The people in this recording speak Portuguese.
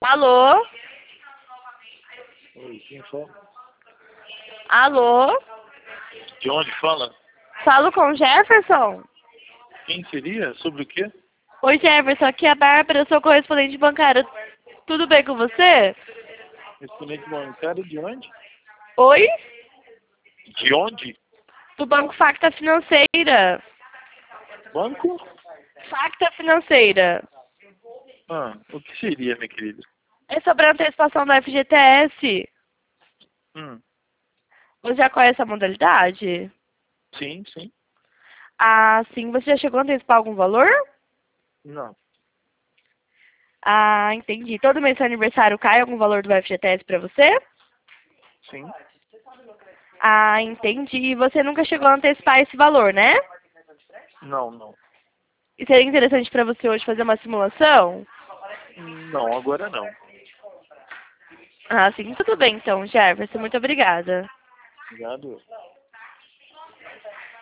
Alô? Oi, quem fala? Alô? De onde fala? Falo com o Jefferson? Quem seria? Sobre o quê? Oi, Jefferson, aqui é a Bárbara, eu sou correspondente bancária. Tudo bem com você? Correspondente bancário de onde? Oi? De onde? Do Banco Facta Financeira. Banco? Facta Financeira. O que seria, minha querida? É sobre a antecipação da FGTS. Hum, Você já conhece a modalidade? sim, sim. Ah, sim. Você já chegou a antecipar algum valor? Não, Ah, entendi. Todo mês seu aniversário cai algum valor do FGTS pra você? sim. Ah, entendi. E você nunca chegou a antecipar esse valor, né? Não, não. E seria interessante pra você hoje fazer uma simulação? Não, agora não. Ah, sim. Tudo bem então, Jefferson. Muito obrigada. Obrigado.